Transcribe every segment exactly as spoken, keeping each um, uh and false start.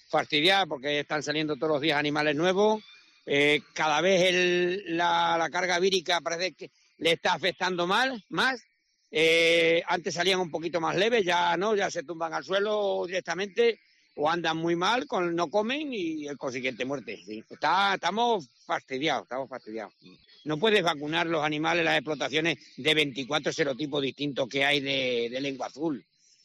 fastidiados porque están saliendo todos los días animales nuevos. Eh, cada vez el, la, la carga vírica parece que le está afectando mal, más. Eh, antes salían un poquito más leves, ya no, ya se tumban al suelo directamente o andan muy mal, con, no comen y el consiguiente muerte. Sí. Está, estamos fastidiados, estamos fastidiados. No puedes vacunar los animales, las explotaciones de veinticuatro serotipos distintos que hay de, de lengua azul.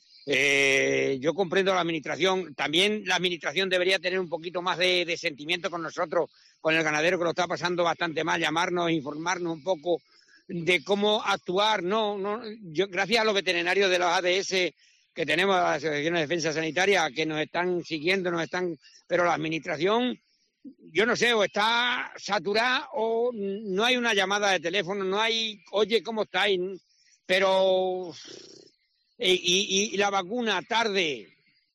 Eh, yo comprendo a la administración, también la administración debería tener un poquito más de, de sentimiento con nosotros, con el ganadero que lo está pasando bastante mal, llamarnos, informarnos un poco de cómo actuar. No, no, yo, gracias a los veterinarios de los A D S que tenemos, la Asociación de Defensa Sanitaria, que nos están siguiendo, nos están, pero la administración, yo no sé, o está saturada o no hay una llamada de teléfono, no hay, oye, ¿cómo estáis? Pero y, y, y la vacuna tarde,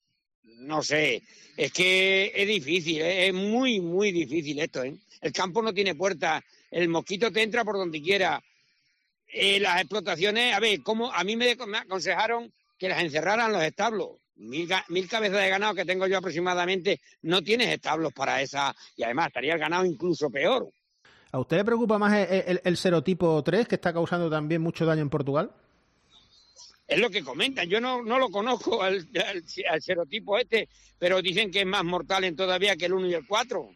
no sé, es que es difícil, ¿eh? Es muy, muy difícil esto, ¿eh? El campo no tiene puerta, el mosquito te entra por donde quiera. Eh, las explotaciones, a ver, ¿cómo? A mí me, me aconsejaron que las encerraran los establos. Mil, mil cabezas de ganado que tengo yo aproximadamente, no tienes establos para esa, y además estaría el ganado incluso peor. ¿A usted le preocupa más el, el, el serotipo tres, que está causando también mucho daño en Portugal? Es lo que comentan, yo no, no lo conozco al, al, al serotipo este, pero dicen que es más mortal en todavía que el uno y el cuatro.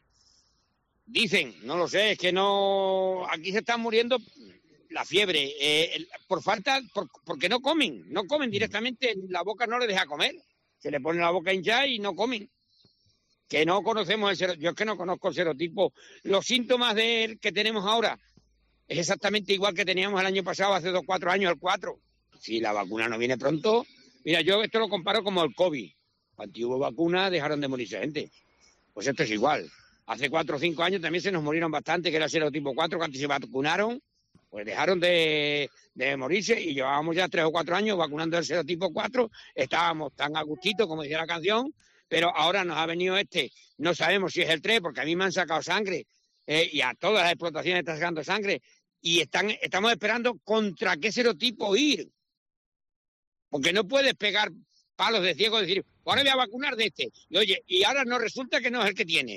Dicen, no lo sé, es que no, aquí se están muriendo la fiebre, eh, por falta, por, porque no comen, no comen directamente, la boca no les deja comer, se le pone la boca hinchada y no comen. Que no conocemos el serotipo, yo es que no conozco el serotipo. Los síntomas de él que tenemos ahora es exactamente igual que teníamos el año pasado, hace dos, cuatro años, el cuatro. Si la vacuna no viene pronto, mira, yo esto lo comparo como el COVID. Cuando hubo vacuna dejaron de morirse gente. Pues esto es igual. Hace cuatro o cinco años también se nos murieron bastante, que era el serotipo cuatro, cuando se vacunaron, pues dejaron de, de morirse y llevábamos ya tres o cuatro años vacunando el serotipo cuatro, estábamos tan a gustito, como decía la canción, pero ahora nos ha venido este, no sabemos si es el tres, porque a mí me han sacado sangre, eh, y a todas las explotaciones están sacando sangre, y están, estamos esperando contra qué serotipo ir, porque no puedes pegar palos de ciego y decir, ahora voy a vacunar de este, y oye, y ahora no resulta que no es el que tiene.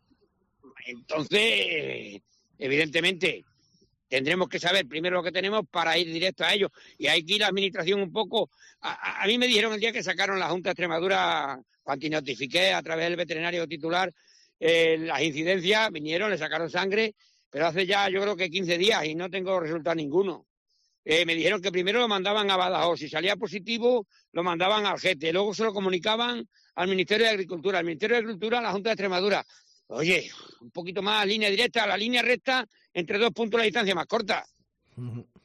Entonces, evidentemente, tendremos que saber primero lo que tenemos para ir directo a ellos. Y hay que ir a la administración un poco. A, a, a mí me dijeron el día que sacaron la Junta de Extremadura, cuando notifiqué a través del veterinario titular eh, las incidencias, vinieron, le sacaron sangre, pero hace ya yo creo que quince días y no tengo resultado ninguno. Eh, me dijeron que primero lo mandaban a Badajoz, si salía positivo lo mandaban al Gete, luego se lo comunicaban al Ministerio de Agricultura, al Ministerio de Agricultura a la Junta de Extremadura. Oye, un poquito más línea directa, la línea recta, entre dos puntos la distancia más corta.